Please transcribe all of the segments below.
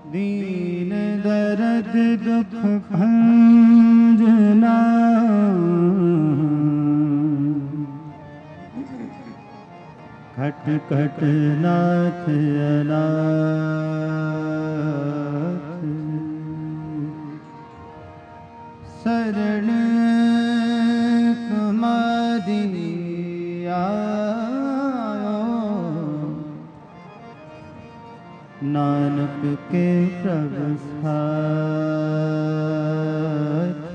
दीन दर्द दुख भंजना खट खट नाथ अनाथ शरण तुम्हारी आयो नानक के प्रभु साथ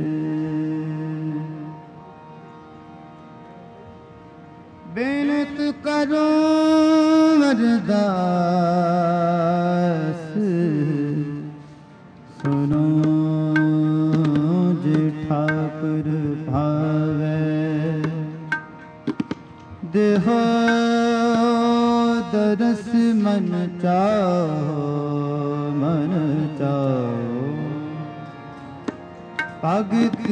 बिनत करो अरदास सुनो जे ठाकुर भावे देहो दरस मन चाहो भगत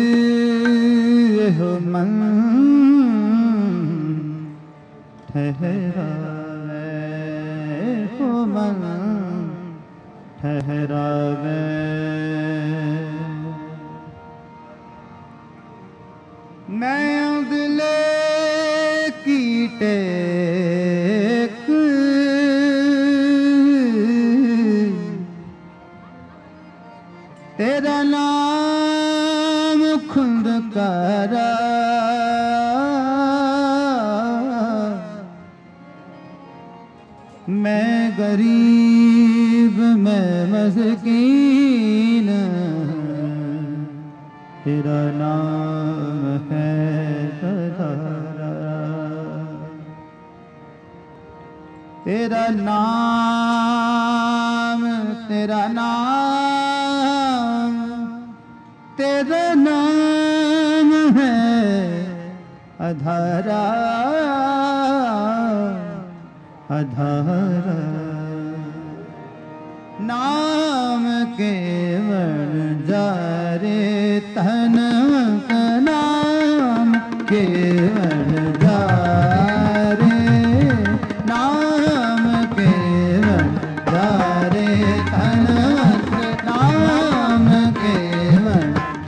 हो मन ठहरावे हो मन ठहरावे मैं उदले की टेक तेरा नाम खुद करा मैं गरीब मैं मस्कीन तेरा नाम है सहारा तेरा नाम तेरा नाम तेरा नाम है अधारा अधारा नाम केवल जारे तन नाम केवल जारे नाम केवल जारे तन नाम केवल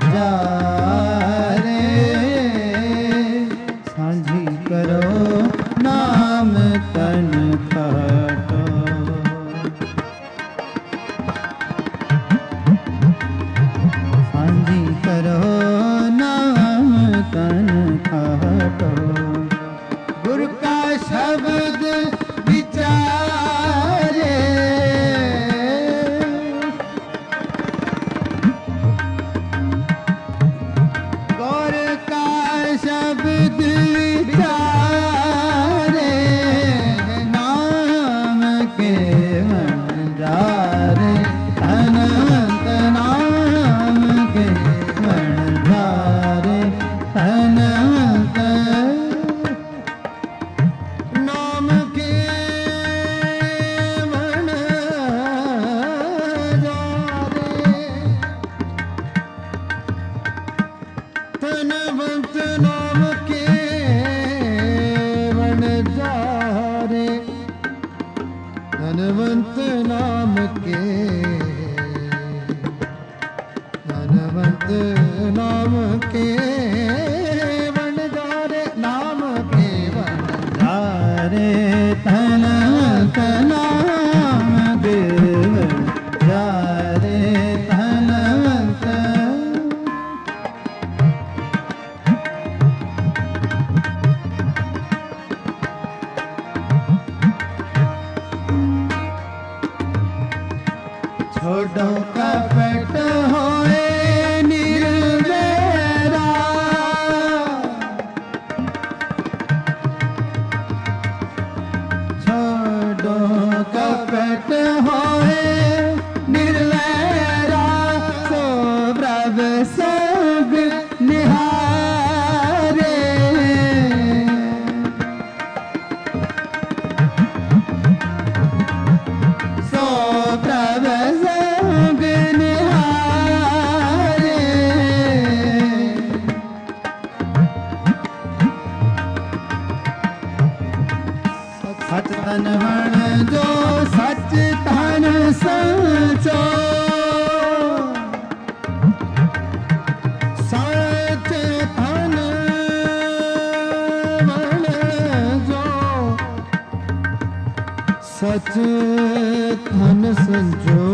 जारे सांझी करो नाम तन खाटो सांझी करो नाम तन खाटो गुरु का शब्द विचारे गौर का शब्द विचारे नाम केवल जारे अनंत नाम केवल जारे अनंत नाम केवल जारे धनवंत नाम केवल जारे धनवंत नाम के धनवंत नाम केवल जारे नाम केवल जारे धनवंत नाम केवल जारे धनवंत छोड़ो कपट होए निर्वेरा छोड़ो कपट होए निर्वेरा सो प्रभ सब निहारे सो प्रभ संग निहारे सच तन वण जो सच तन सच धन संजो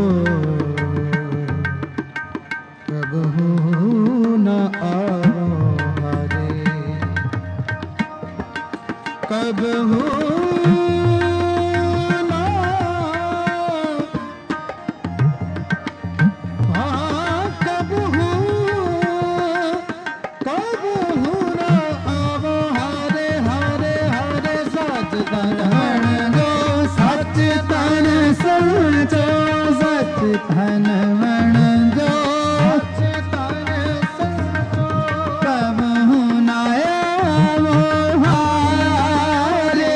कबहू न आओ हरे कबहू धन मन जो कबहू न आओ हारे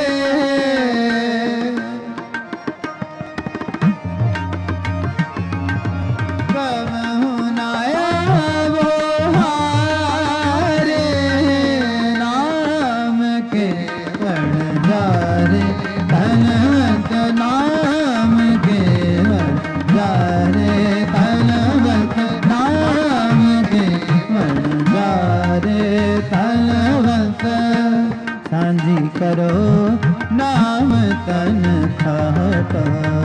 कबहू न आओ हारे नाम के बड़जारे धनवंत नाम के बड़जारे धनवंत नाम के बड़जारे धनवंत सांझी करो नाम तन खाटो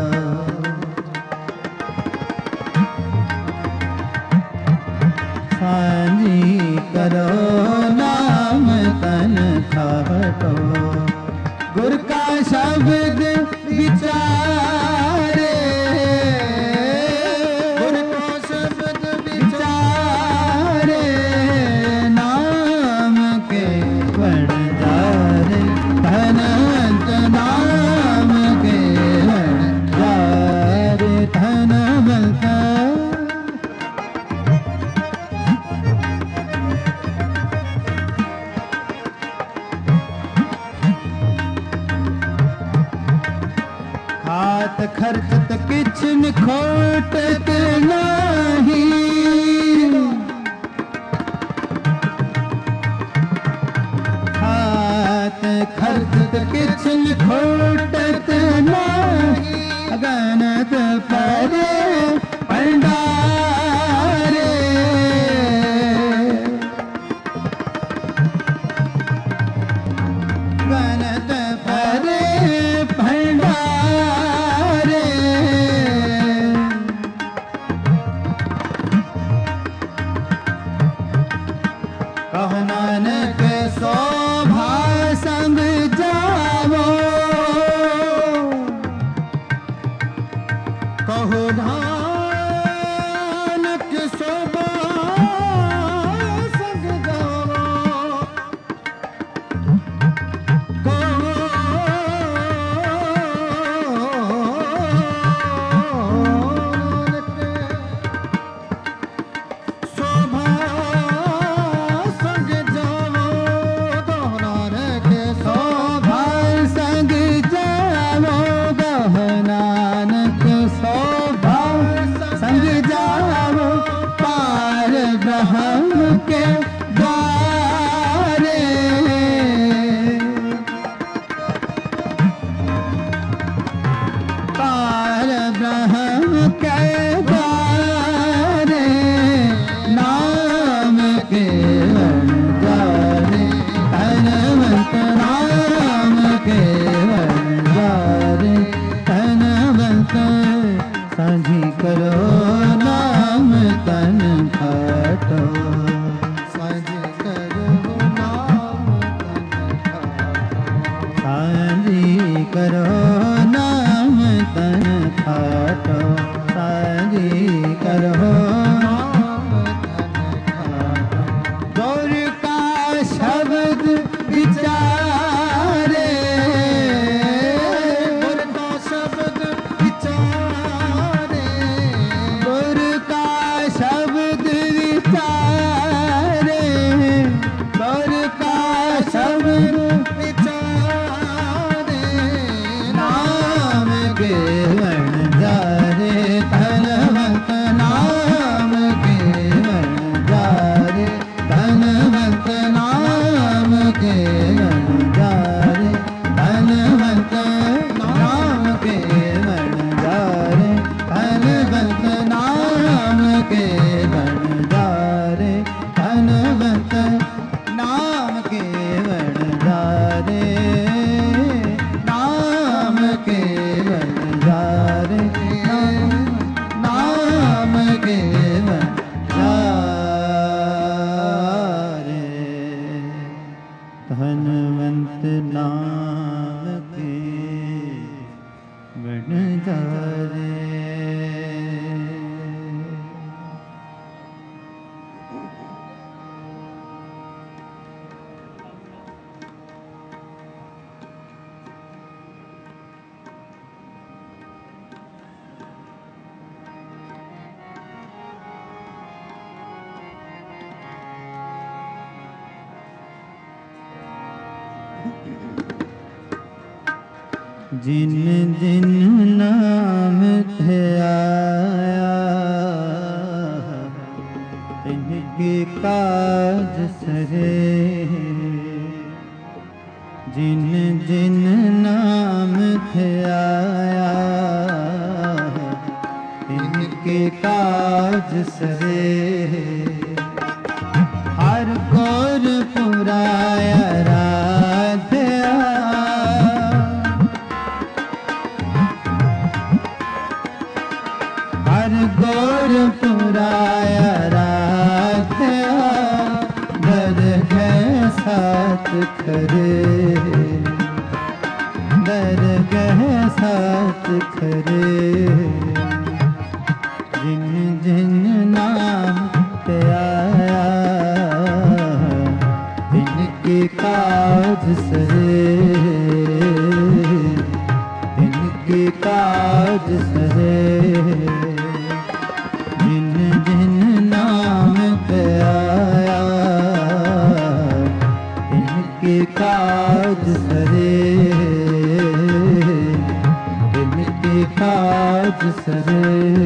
सांझी करो नाम तन खाटो गुर का शब्द विचारे गुर का शब्द विचारे नाम के बड़जारे धनवंत नाम के बड़जारे धनवंत हाथ खर्चत किचन खोटत नाही हाथ खर्चत किचन खोटत नाही गणत परे भंडारे गणत परे भंडारे कहो नानक शोभा संग जावो कहो नानक शोभा संग जावो के द्वारे पार ब्रह्म के द्वारे नाम के बड़जारे धनवंत नाम के बड़जारे धनवंत सांझी करो नाम तन खाटो सांझी करो नाम तन खाटो सांझी करो गौर का शब्द विचारे गुर का शब्द विचारे गुर का शब्द विचारे गुर का शब्द विचारे नाम के बड़जारे धनवंत नाम के बड़जारे धनवंत नाम के बड़जारे धनवंत नाम के बड़जारे धनवंत नाम के बड़जारे धनवंत नाम के बड़जारे नाम के बड़जारे जारे नाम केवल जारे धनवंत नाम के बन जारे जिन जिन नाम थे आया इनके काज सरे जिन जिन नाम थे आया इनके काज सरे हर गौर पुराया राधया हर गौर पुराया राधया दरगह साथ खरे दरगह साथ खरे जिन जिन नाम पे आया इनके काज सरे इनके काज सरे जिन जिन नाम पे आया इनके काज सरे इनके काज सरे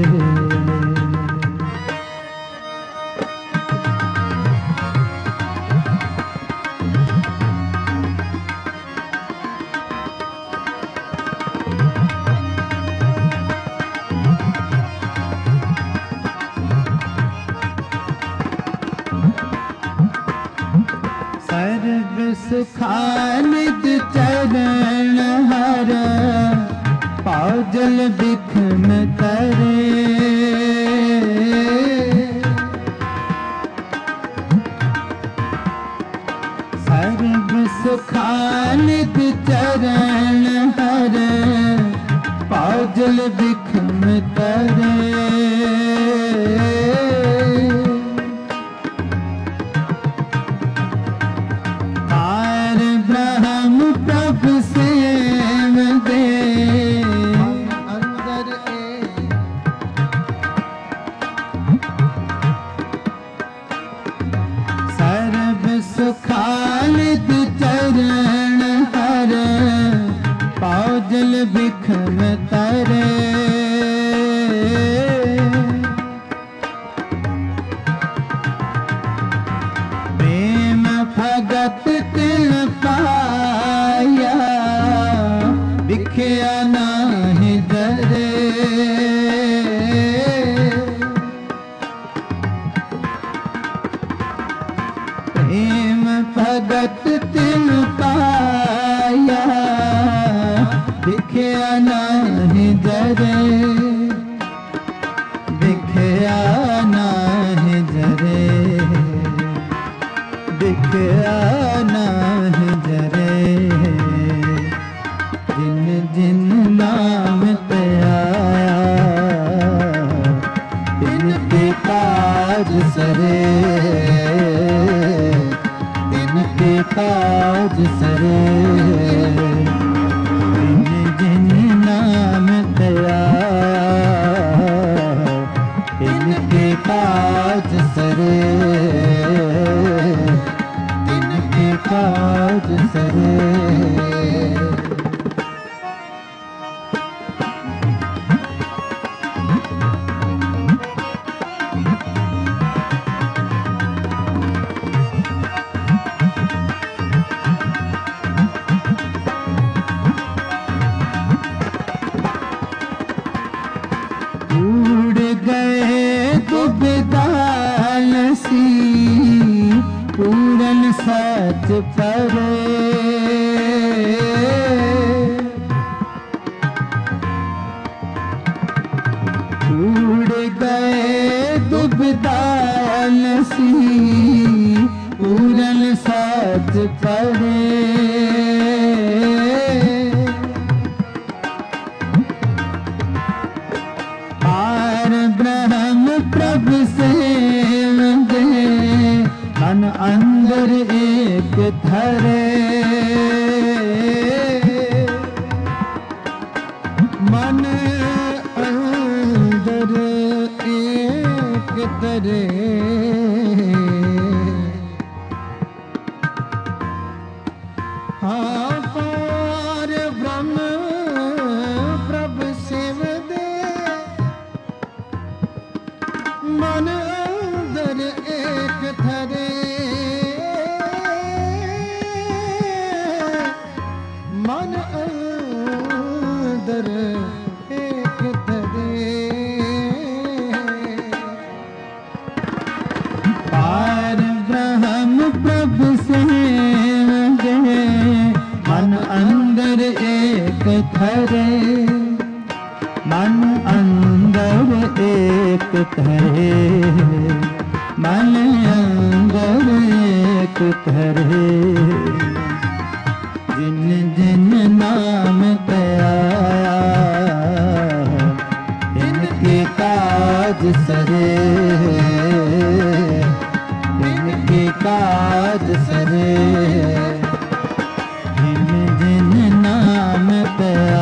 सर्व सुखानिद चरण हर पाजल बिखम करे सर्व सुखानिद चरण हर पाजल बिखम करे सुखालिद चरण हर पाजल बिखम तरे प्रेम भगत तिल पाया बिखया नाहि जरे प्रेम भगत तिल पाया बिखया नाहि जरे बिखया नाहि जरे बिखया नाहि जरे जिन जिन नाम पे आया इनके काज सरे इनके काज सरे जिन जिन नाम पे आया इनके काज सरे इनके काज सरे पूरन सच परे उड़ गए दुबदा लसी पूरन साथ परे पार ब्रह्म प्रभु से मन अंदर एक धरे मन अंदर एक धरे हाँ पार ब्रह्म प्रभु शिव दे मन अंदर एक धरे मन अंदर एक धरे पार ब्रह्म प्रभु से मन अंदर एक धरे मन अंदर एक धरे मन अंदर एक धरे जिन जिन नाम तया इनके काज सरे इनके काज सरे जिन जिन नाम तया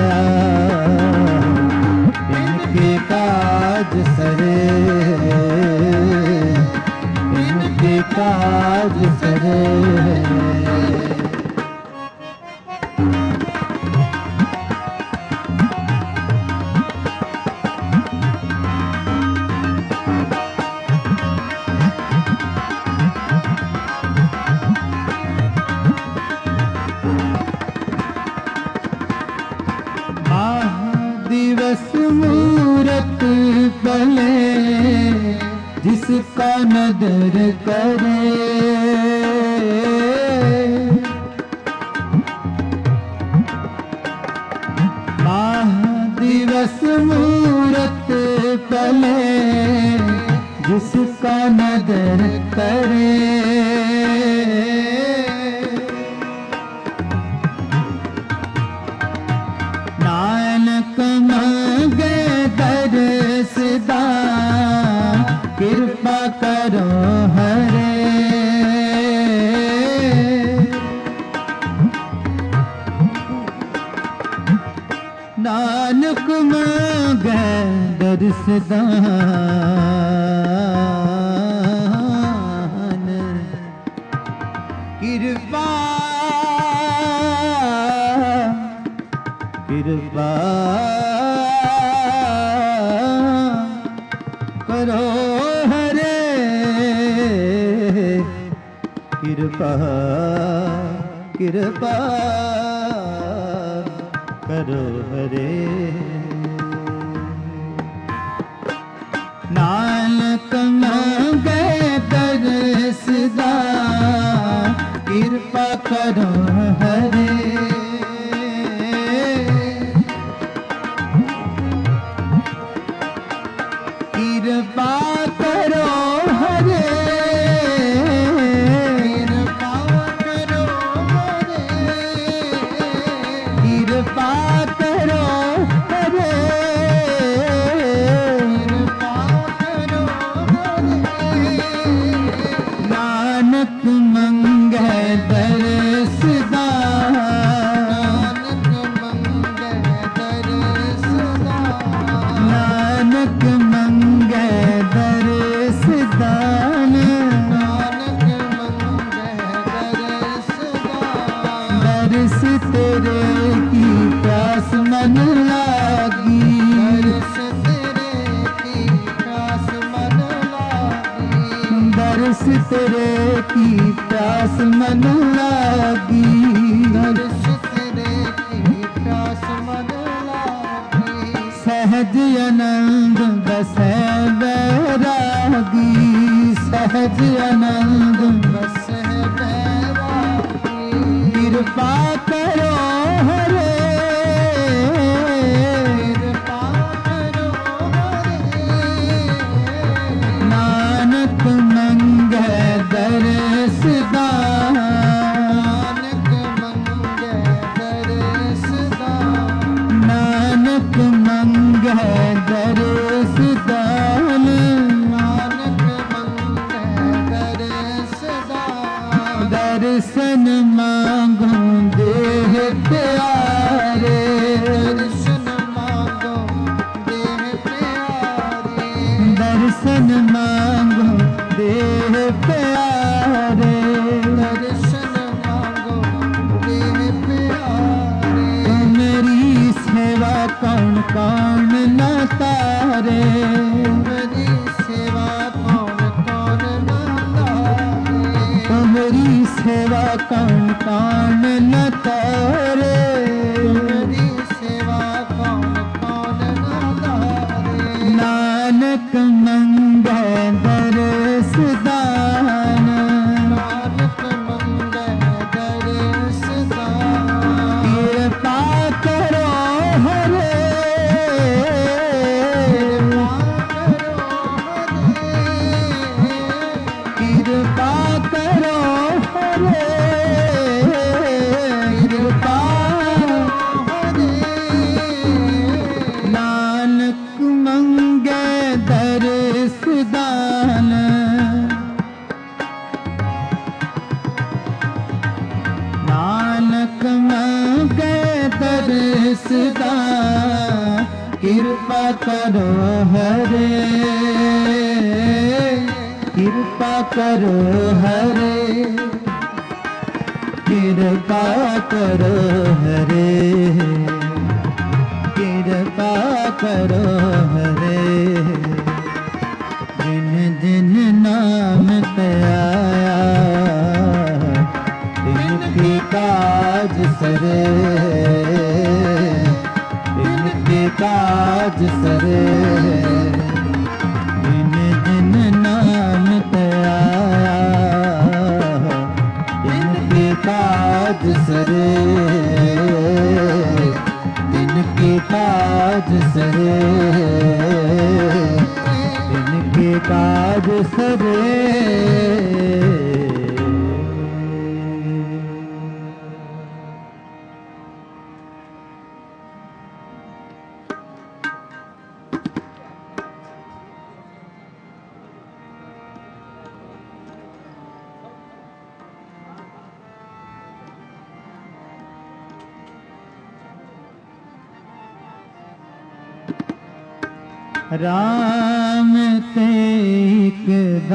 इनके काज सरे इनके काज सरे दिवस मूरत पले जिसका नदर करे दिवस मूरत पले जिसका नदर करे नानक मांगे दरसदा कृपा करो हरे नानक मांगे दरसदा कृपा कृपा करो हरे कृपा कृपा करो हरे नानक मांगे दरसदा कृपा करो हरे कृपा करो हरे कृपा करो हरे कृपा करो हरे कृपा करो हरे नानक मंगे दरसदा नानक मंगे दरसदा नानक मंगे दरसदान नानक मंगे दरसदान दरस तेरे की प्यास मन लागी दरस तेरे की प्यास मन लागी दरस तेरे की प्यास मन लागी दरस तेरे की प्यास मन लागी सहज आनंद बसे बैरागी सहज आनंद बसे बैरागी कृपा करो हरे कृपा करो दर्शन मांगो देह प्यारे, दर्शन मांगो देह प्यारे। मेरी सेवा कौन कौन न तारे, मेरी सेवा कौन कौन न तारे। मेरी सेवा कौन कौन न तारे, मेरी सेवा कौन कौन न तारे। नानक मंगे दरस दान, नानक मंगे दरस दान। कृपा करो हरे, कृपा करो हरे, कृपा हरे। नानक मंगे दरस दान, नानक मंगे दरस दान। कृपा करो हरे, कृपा करो हरे, कृपा करो हरे, कृपा करो हरे। जिन जिन नाम ते आया तिनके काज सरे, तिनके काज सरे। जिन जिन नाम ते आया तिनके काज सरे, तिनके काज सरे, तिनके काज सरे। राम तेक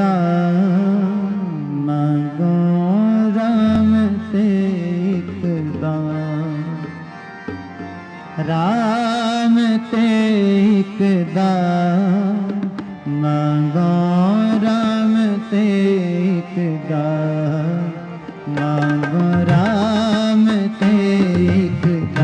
दान मांगो, राम तेक दान, राम तेक दान मांगो, राम तेक दान मांगो, राम तेक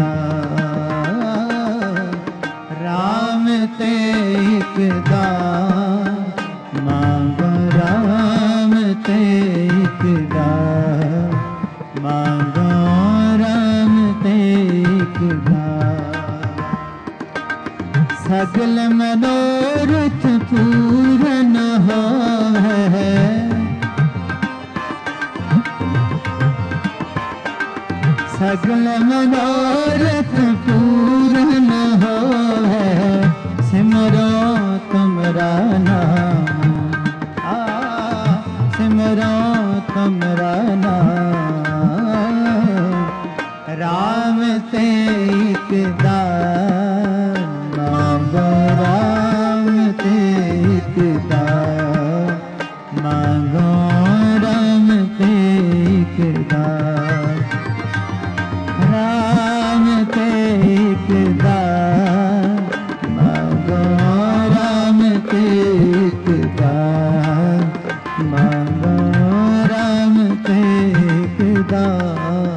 दान, राम तेक दान मांगो, राम तेक दान मांगो, राम तेक दान। सगल मनोरथ पूरन होवे, सगल मनोरथ पूरन होवे। सिमरो तुमरा नाम, सिमरो तुमरा नाम। राम तेक दान मांगो, राम तेक दान मांगो, राम तेक दान, राम तेक दान मांगो, राम तेक दान मांगो, राम तेक दान।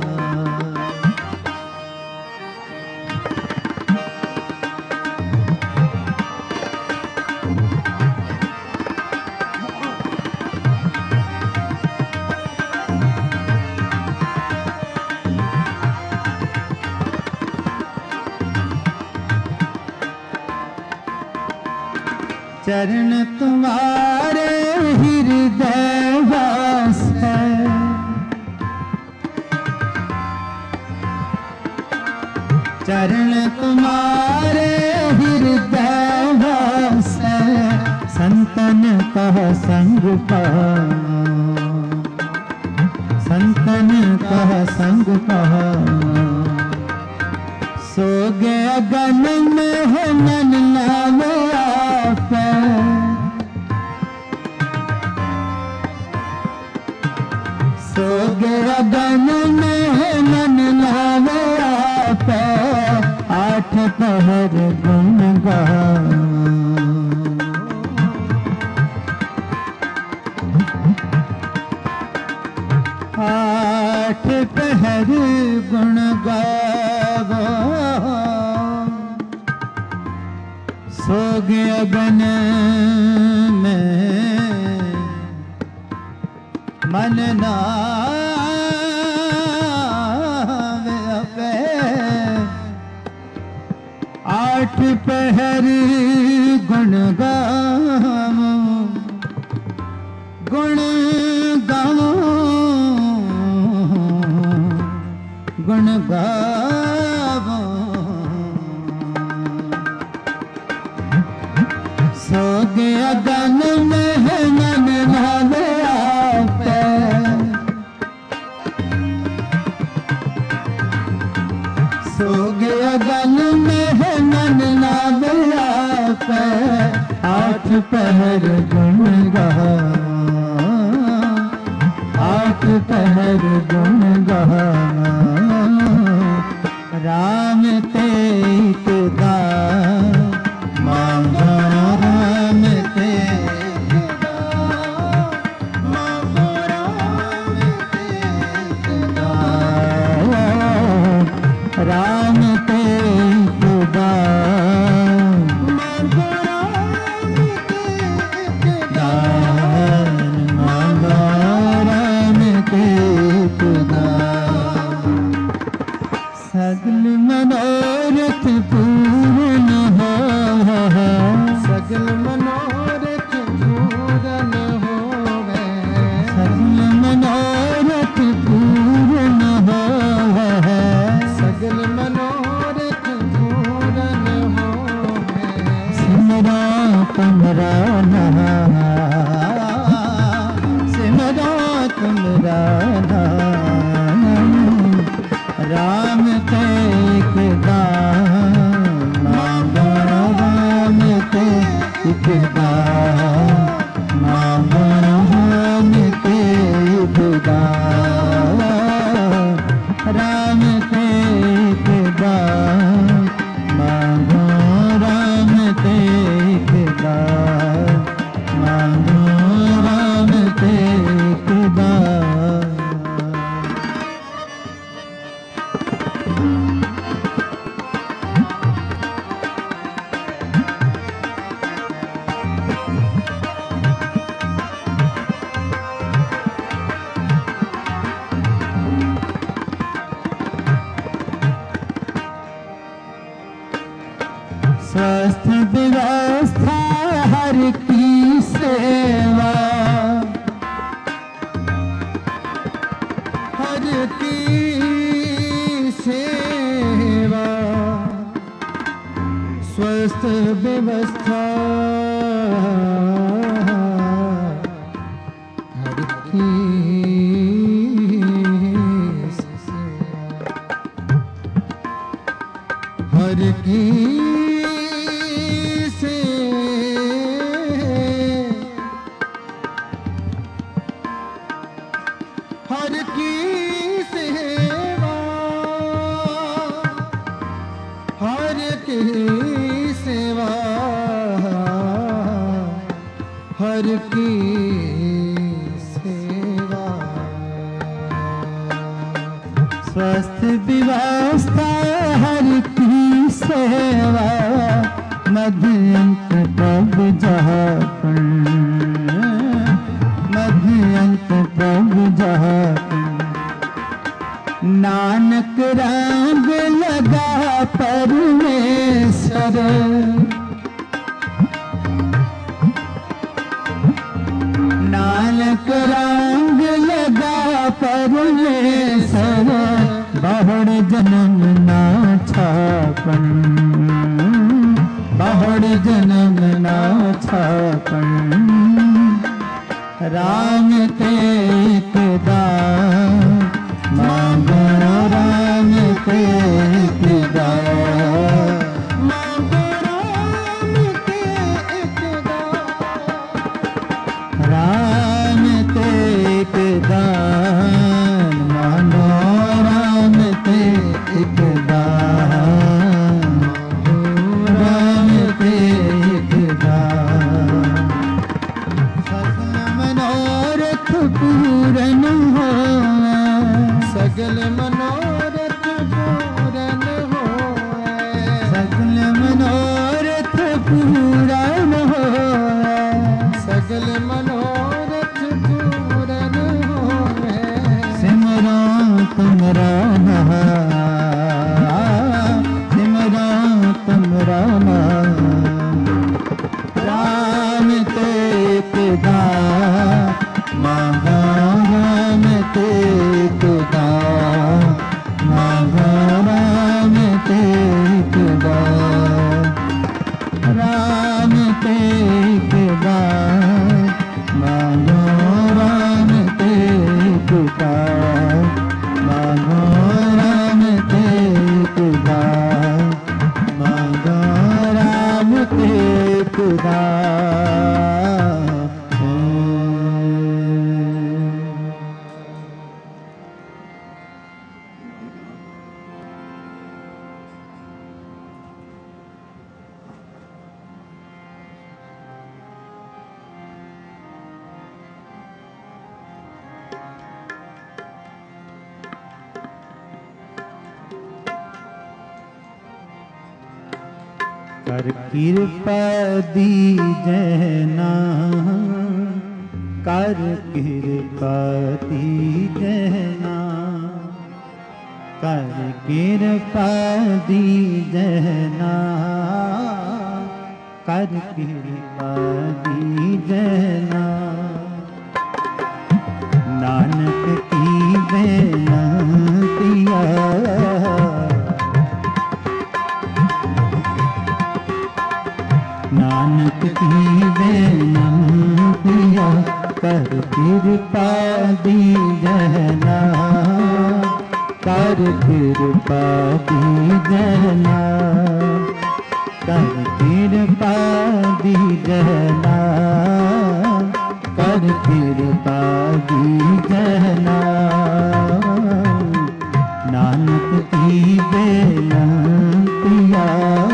चरण तुम्हारे हृदय वास है, चरण तुम्हारे हृदय वास है। संतन कह संग पाओ, संतन कह संग पाओ। सो गया गन में है मन नाम आप, सो गया गन में मन ना आठ पहर गुण गावो गुण गावो गुण गावो सो गया गन में मन नावे आपे सो गया गन में मन नावे आपे आठ पहर गुण गावो आठ पहर गुण गावो राम तेत दा मांगो राम तेत दा मांगो राम तेत दा राम तेत दा मांगो राम तेत दा मांगो राम तेत दा सगल मनोरथ पूर्ण हो सगल मनोरथ पूर्ण होवे सगल मनोरथ पूर्ण होवे सगल मनोरथ पूर्ण होवे सिमरा तुमरा नाम सिमरा तुमरा नाम राम तेक दान मांगो राम तेक दान मांगो राम तेक दान राम तेक दान मांगो राम तेक दान मांगो राम तेक दान स्वस्थ व्यवस्था हर की सेवा हर की सेवा स्वस्थ व्यवस्था हर की हर की हर की सेवा हर की सेवा हर की सेवा स्वस्थ व्यवस्था हर की सेवा मध्यंत प्रभु जहापन मध्यंत प्रभु जहापन नानक रंग लगा परमेश्वर नानक रंग लगा परमेश्वर बहुड़ जन्म ना छापन बहुड़ जन्म ना छापन राम तेक दान मांगो राम तेक दान मांगो राम तेक दान राम तेक दान मांगो राम तेक दान राम तेक दान सगल मनोरथ पूरन राम ते खुदा मांगा राम ते खुदा मांगा राम ते खुदा राम ते खुदा मांगो राम ते खुदा मांगो राम ते खुदा मांगो राम ते खुदा। कर कृपा दीजना कर कृपा दीजना कर कृपा दीजना कर कृपा दीजना नानक की बेनतिया नानक की बेनतिया कर कृपा दीजना कर कृपा दीजना कर कृपा दीजना कर कृपा दीजना नानक की बेनतिया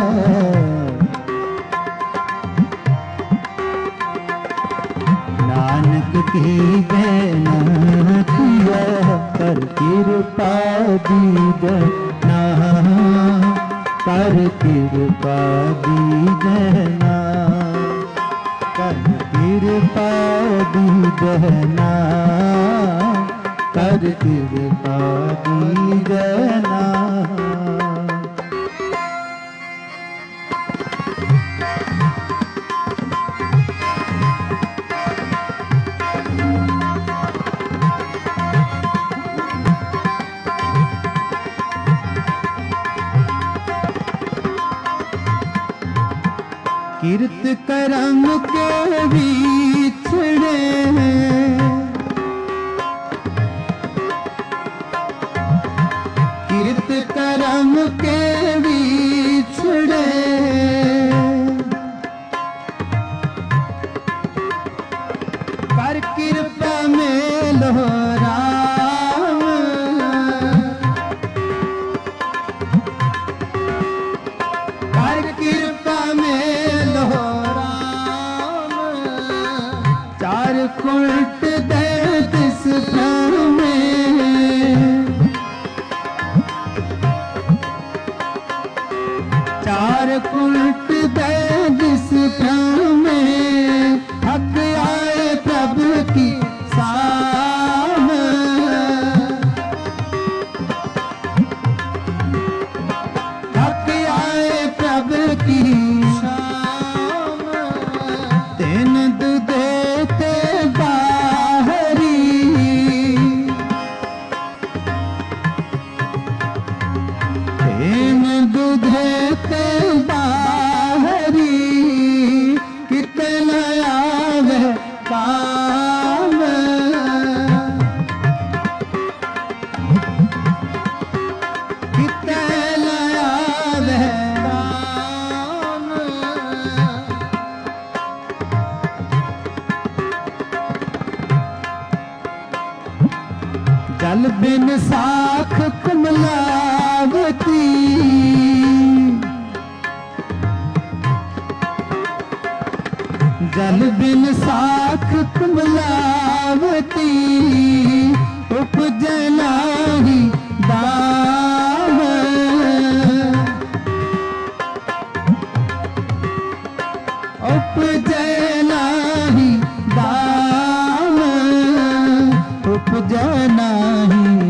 नानक की बेनतिया कर कृपा दीजना कर कृपा दीजना कर कृपा दीजना कर कृपा दीजना। कीर्त करम के बिछड़े कीर्त करम के बिछड़े कर कृपा में लोराम कर कृपा में चार कुलट दे तिस में चार कुलट दे जिस में हक आए प्रभु की शाम हक आए प्रभु की शाम तेन दुदे दूधे ते बाहरी कितना आवे काम कितना आवे काम जल बिन साख कमलावती जल बिन साख कमलावती उपजे नाही दाम उपजे नाही दाम उपजे नाही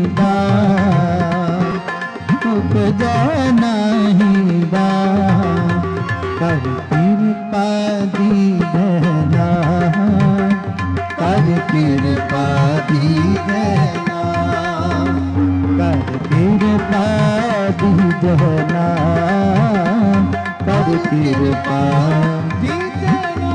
दाम उपजे नाही दाम कर कर कृपा दीजना, कर कृपा दीजना, कर कृपा दीजना, कर कृपा दीजना।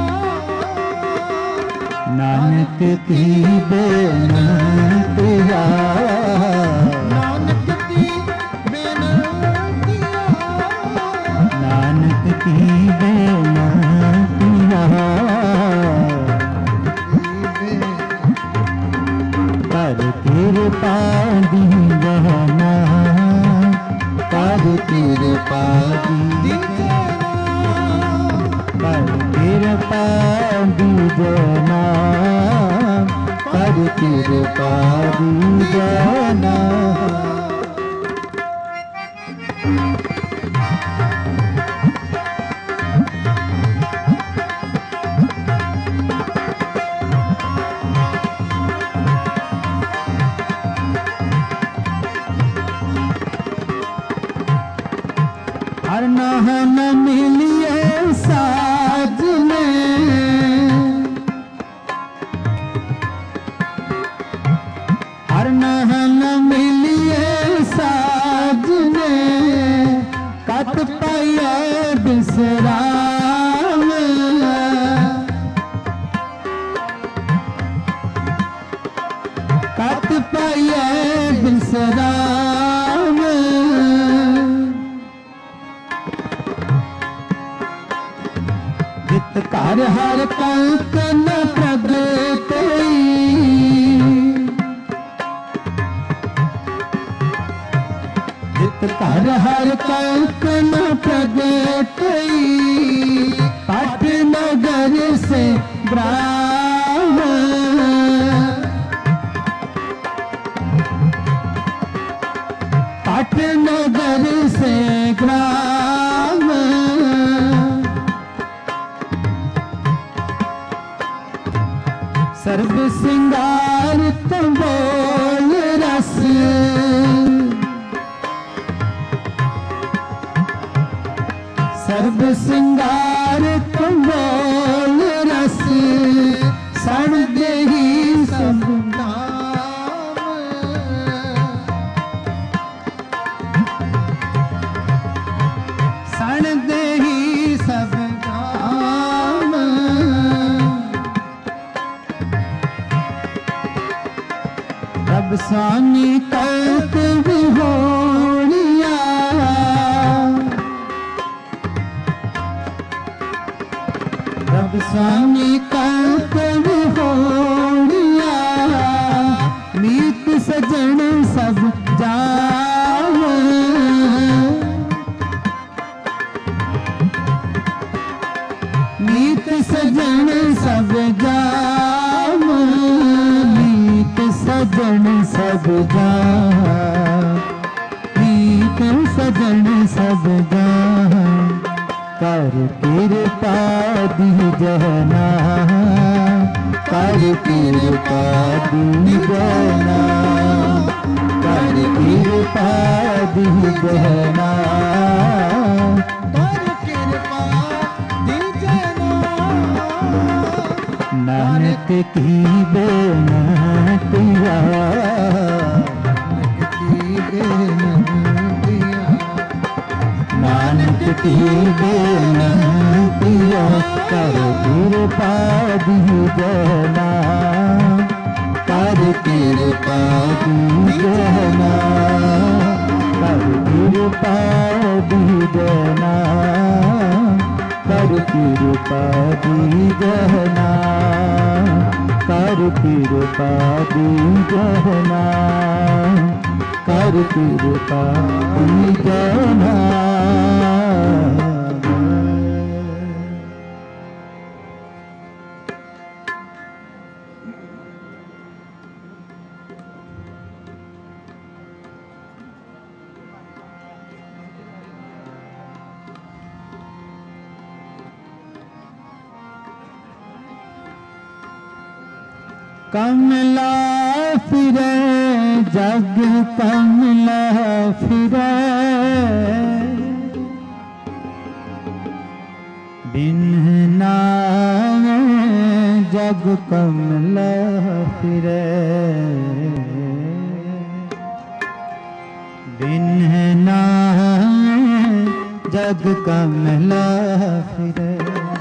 नानक की बेनतिया, नानक की बेनतिया, नानक की बेनतिया, कर कृपा दीजना, कर कृपा दीजना, कर कृपा दीजना, कर कृपा दीजना। हर नहन मिलिए साजने, हर नहन मिलिए साजने, कत पाइए बिसराम, कत पाइए बिसराम। जित कर हर कंकन प्रगटई, जित कर हर कंकन प्रगटई, पाटनगर से ग्राम, पाटनगर से ग्राम। सर्व सिंगार तंबोल रस, सर्व सिंगार तंबोल रस, सण देही सब नाम, सण देही सब नाम। रब स्वामी कल्प विहोणिया, रब स्वामी कल्प विहोणिया, मीत सजन सब जाम, मीत सजन सब जाम, मीत सजन सब जाम, मीत सजन सब जाम। कर कृपा दीजना, कर कृपा दीजना, कर कृपा दीजना, कर कृपा दीजना। नानक की बेनतिया, नानक की बेनतिया, नानक की बेनतिया, कर कृपा दीजना, कर कृपा दीजना, कर कृपा दीजना, कर कृपा दीजना, कर कृपा दीजना, कर कृपा दीजना। कमला फिरे जग कमला फिरे, बिन नावे जग कमला फिरे, बिन नावे जग कमला फिरे,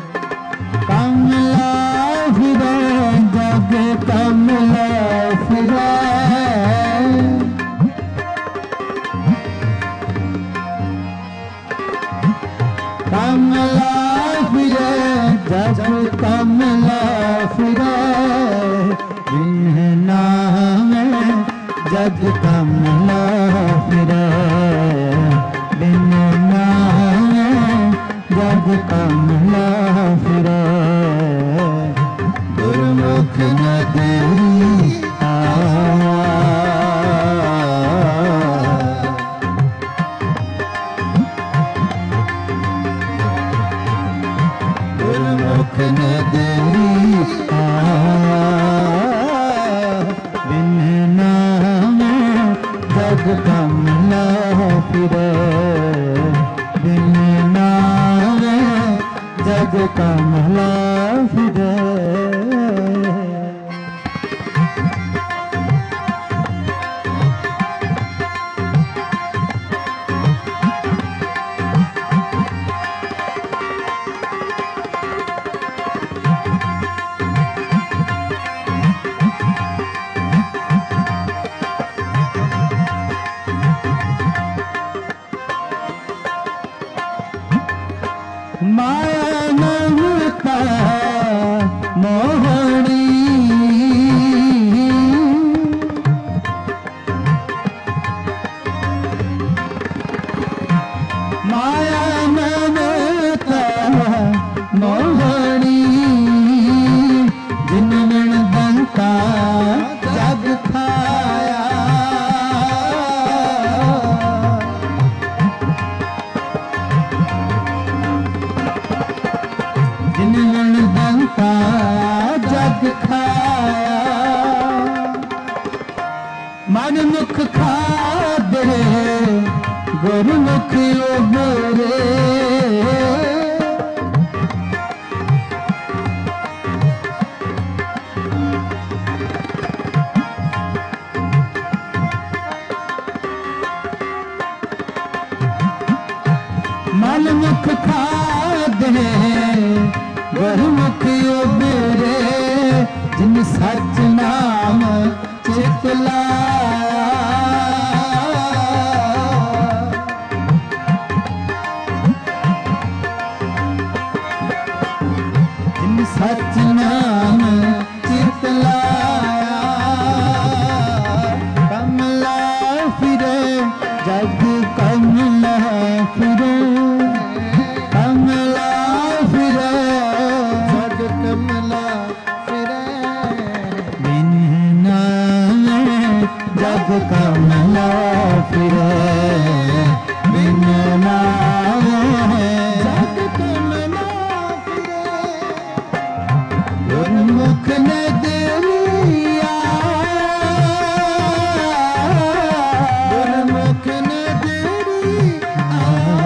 कमला फिरे जग कमला फिरे, कमला फिरे जग कमला फिरे, बिन नावे जग कमला फिरे, बिन नावे जग कमला फिरे, गुरमुख नगरी गुरमुख नगरी बिन नावे जग कमला फिरे, बिन नावे जग कमला फिरे। माया ममता मोहनी, माया ममता मोहनी, जिन बिन बनता जग खाया, जिन बिन बनता जग खाया, मन मुख खादे गुरमुख उबरे, मन मुख खादे गुरमुख उबरे, जिन सच नाम चित लाया, जिन सच नाम चित लाया, कमला फिरे जग कमला फिरे, कमला फिरे जग कमला फिरे, बिन नावे जग कमला फिरे, बिन नावे जग कमला फिरे, गुरमुख नगरिया, गुरमुख नगरिया,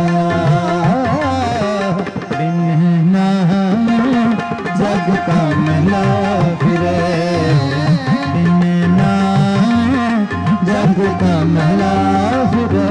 बिन नावे जग कमला फिरे, बिन नावे जग कमला फिरे।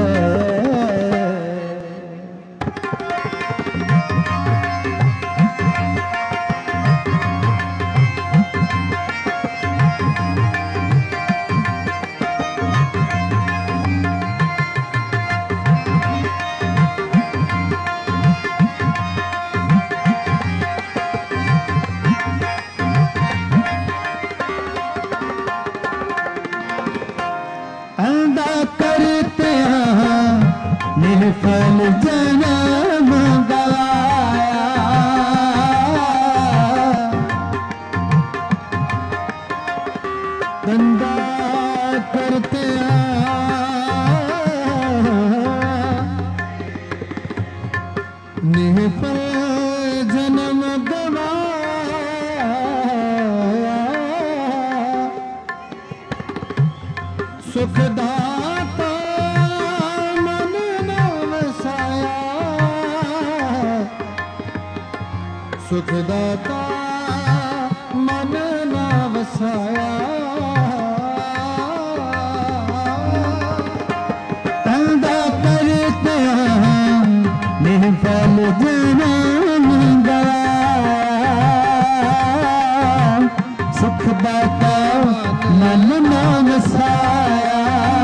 अंधा करते निफल जन्म गवाया, अंधा करते निफल जन्म गवाया, सुखदाता मन न वसाया, सुख दाता मन ना वसाया तंदा करते निफल जनम गया सुख दाता मन ना वसाया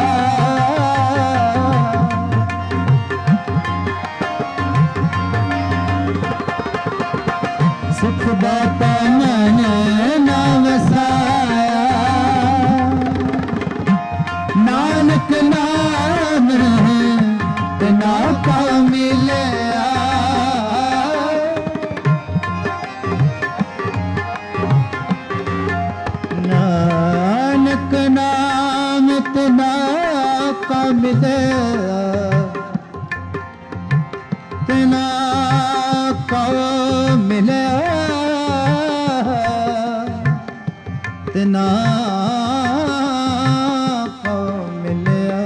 सुख दाता मन ना वसाया नानक नाम ना का मिलया नानक नाम तना का मिलया तना का मिलया तना को मिलया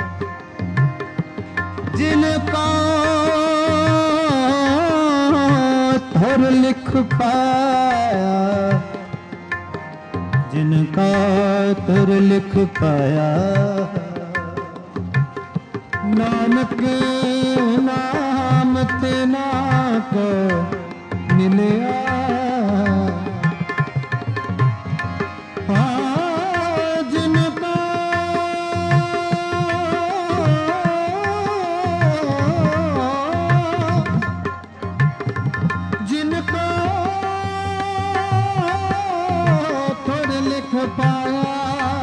जिनका थोर लिख पाया जिनका थोर लिख पाया नानक नाम तेना को मिलया जिनका जिनका थोड़ लिख पाया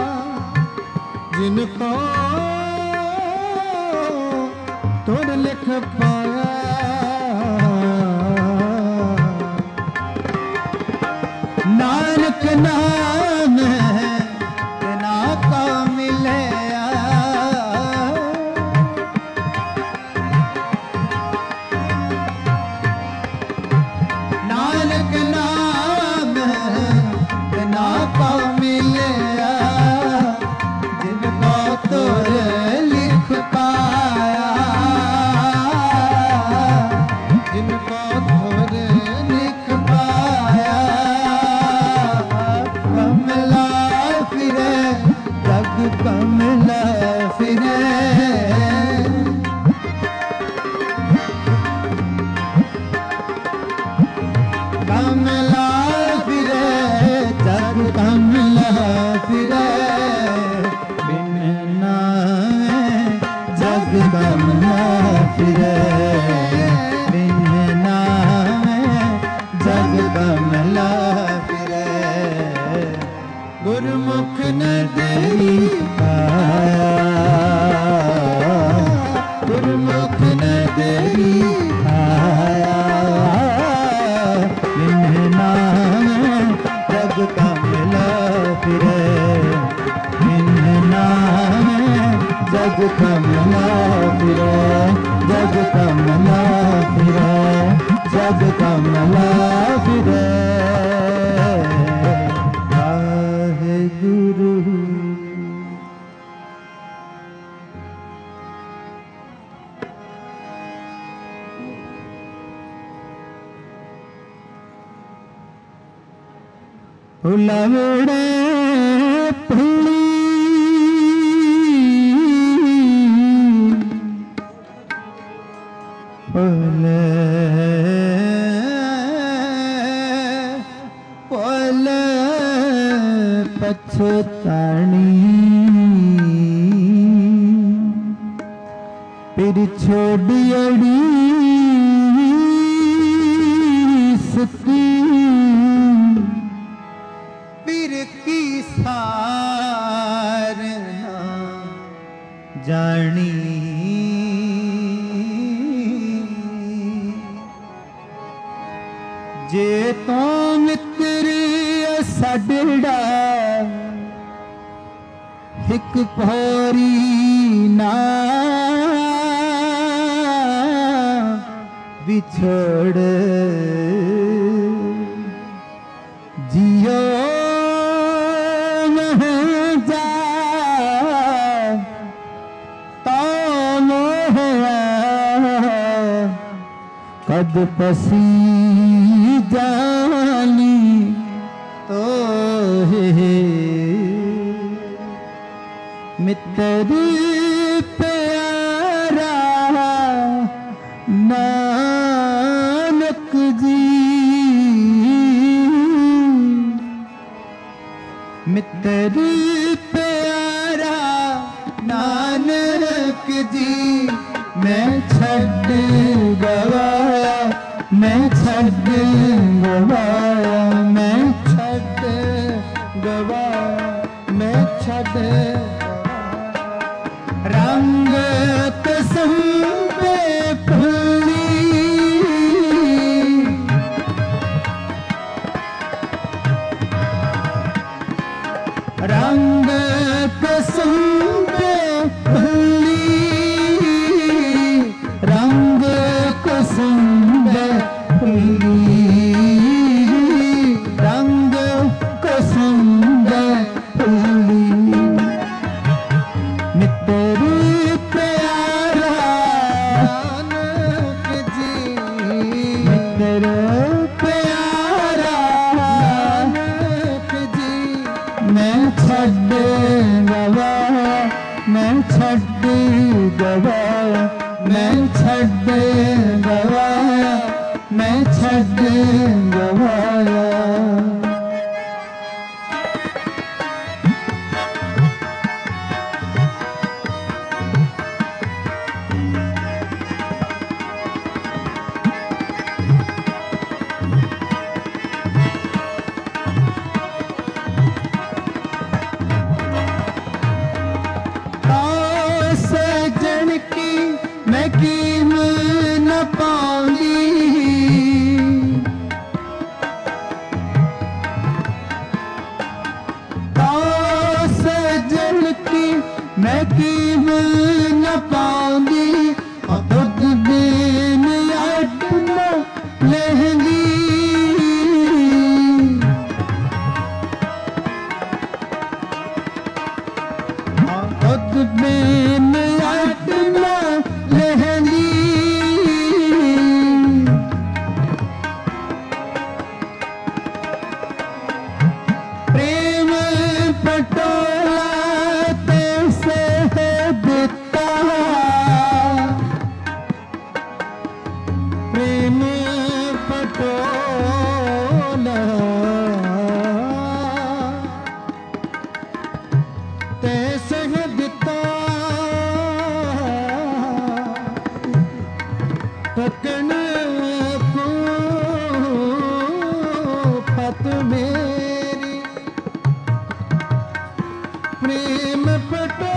जिनका थोड़ लिख पाया नानक नाम तना का मिलया नानक नाम तना का मिलया जिनको तोर लिख पाया जिनको तोर लिख पाया कमला फिरे जग कमला फिरे कमला फिरे जग कमला फिरे बिन नामे जग कमला फिरे बिन नामे जग कमला फिरे गुरमुख न देई पाया गुरमुख न देई पाया बिन नामे जग कमला फिरे बिन नामे जग कमला फिरे जग कमला फिरे जग कमला फिरे वाहेगुरु फुलवड़े फुली फुल फुल पछतानी फिर छोड़ी अड़ी सती फिर की सार जानी जे तो मित्र साडा एक भोरी ना बिछोड़ जियो जा कद पसी जा मित्र प्यारा नानक जी, मित्र प्यारा नानक जी, मैं छड़ गवाया, मैं छड़ गवाया, मैं छड़ गवाया, मैं छड़ रंग कसम पे फुली, रंग कसम पे फुली, रंग कसम पे फुली, रंग कसम पे फुली। मित्र प्यारा नानक जी, मित्र प्यारा नानक जी, मैं छड़ गवाया, मैं छड़ गवाया, मैं छड़ गवाया, मैं छड़ गवाया। सजन की मैं कीम न पाऊंगी, सजन की मैं कीम न पाऊंगी, खुद दिन अट न लेंगी, खुद दिन अट न लेंगी। प्रेम पटोला तैसे है दिता, प्रेम पटोला तैसे है दिता, पकन को पत मेरी, प्रेम पटोला,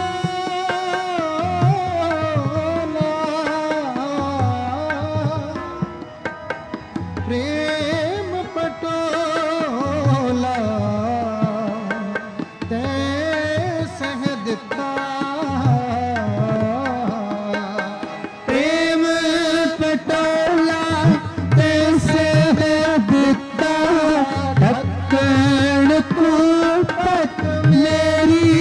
प्रेम पटोला तैसे है दिता, प्रेम पटोला तैसे है दिता, ढक्कन को पत मेरी,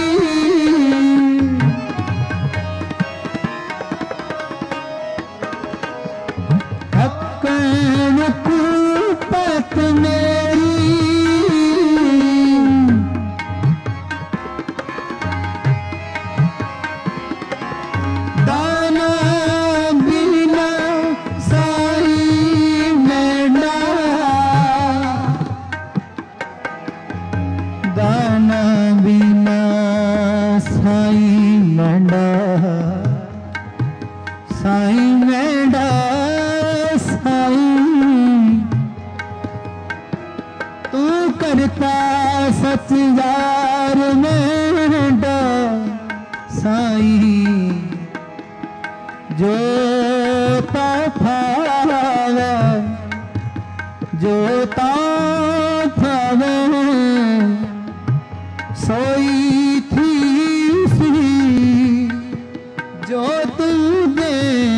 ढक्कन को पत मेरी। दाना बिना साई मैना, दाना बिना साई मैना, साई मैना साई, तू करता सच यार मेरा साई, जो पावे, जो पावे सोई थी सी, जो तुम दे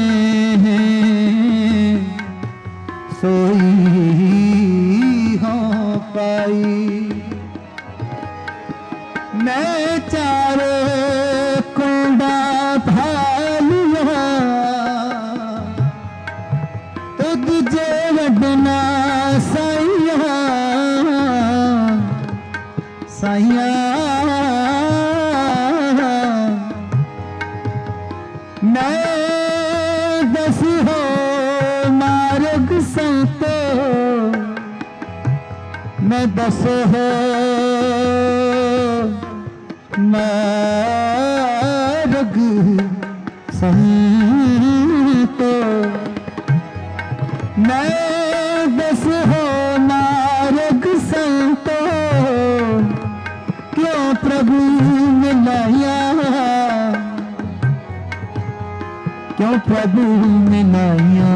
सोई हो पाई। मैं चारों कुंडा भालिया, तुझे वडना साइया, साइया मैं दस हो मार्ग संतो, मैं दस हो मार्ग संतो, क्यों प्रभु मिलाया, क्यों प्रभु मिलाया।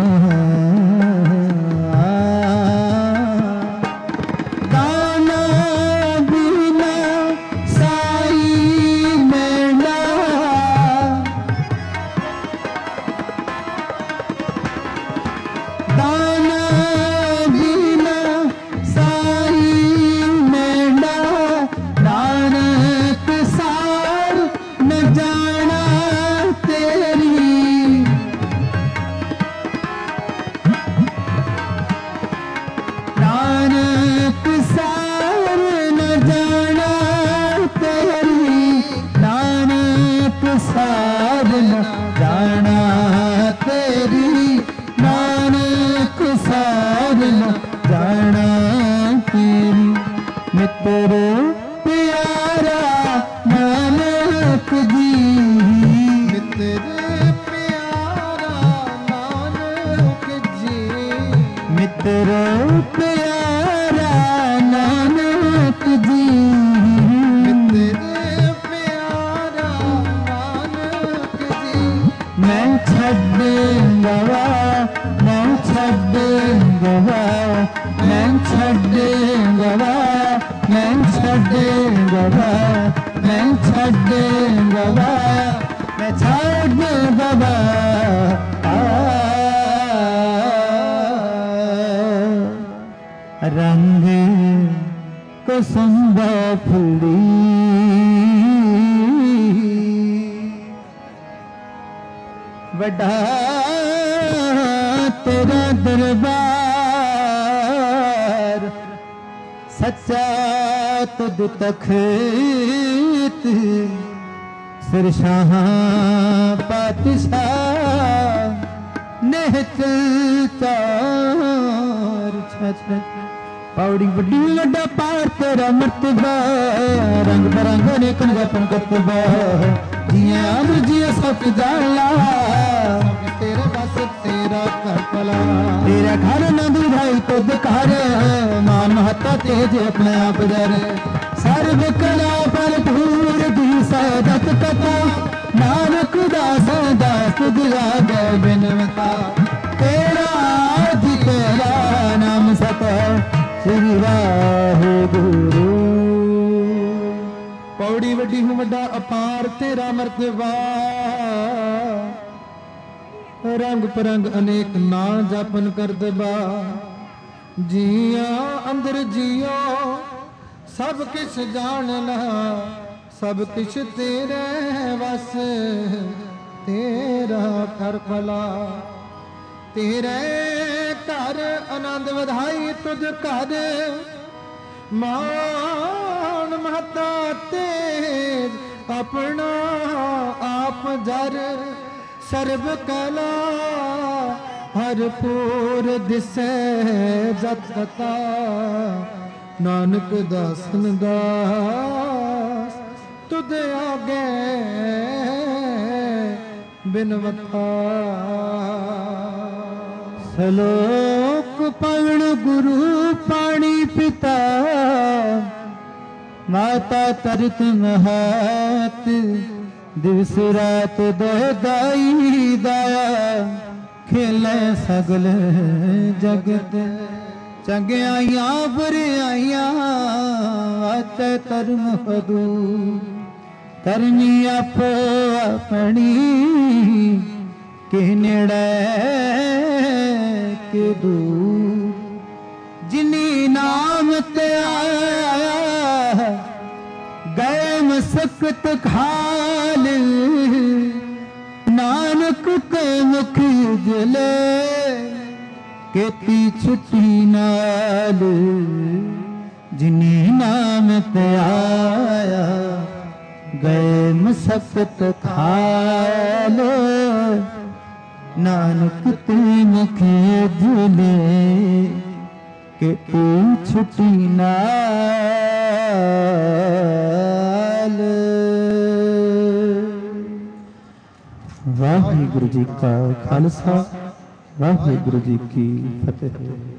रंग कुसुम्बा फुली बड़ा तेरा दरबार, सच्चा तुझ तख़्त सिरशाह पातशाह नेहत चार छत। पौड़ी बड़ी लड्डा पार तेरा मर्तबा, रंग बरंग अनेक जपन करतबा, जिया जिया सब जाला तेरे बस तेरा कर पला। तेरा घर न दुधाई तो दुखार, मान महत्ता तेज अपने आप डर, सर्व कला पर भूर दी सदत कथा, नानक दास दास दिया गए बिनवता, तेरा आदि तेरा नाम सता श्री वाहिगुरु। पौड़ी वड्डी हूँ वड्डा अपार तेरा मर्तबा, रंग परंग अनेक ना जापन कर दबा, जिया अंदर जियो सब किछ जानना, सब किछ तेरे वस तेरा कर भला। तेरे घर आनंद वधाई तुझ घर, मान महता तेज अपना आप जर, सर्व कला भरपूर दिसे जतता, नानक दासन दास तुझ आगे बिनवता। सलोक पवण गुरु पाणी पिता, माता तरत महत, दिवस रात दाई दाया, खेले सगल जगत, चंगियाइयां बुराइयां आते धर्म हदूर, करनी आपो अपनी के नेड़े के दूर, जिनी नाम ते आया गए मसकत खाल, नानक के मुख जले केती छुट्टी नाल, जिनी नाम ते आया गए मसकत खाल, नानक ते मुख जले केती छुट्टी नाल। वाहिगुरु जी का खालसा, वाहिगुरु जी की फतेह।